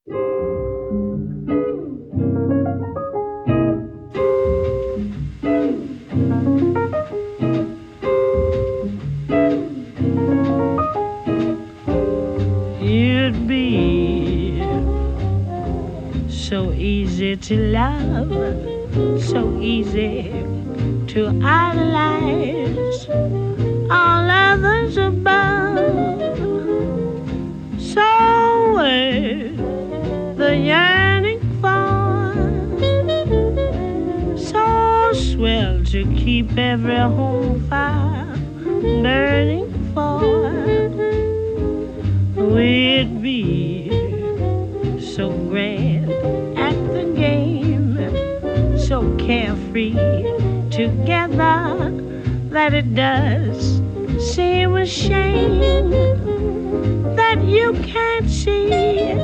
You'd be so easy to love, so easy to idolize, all others above. So worth the yearning for, so swell to keep every home fire burning for. We'd be so grand at the game, so carefree together that it does seem a shame that you can't see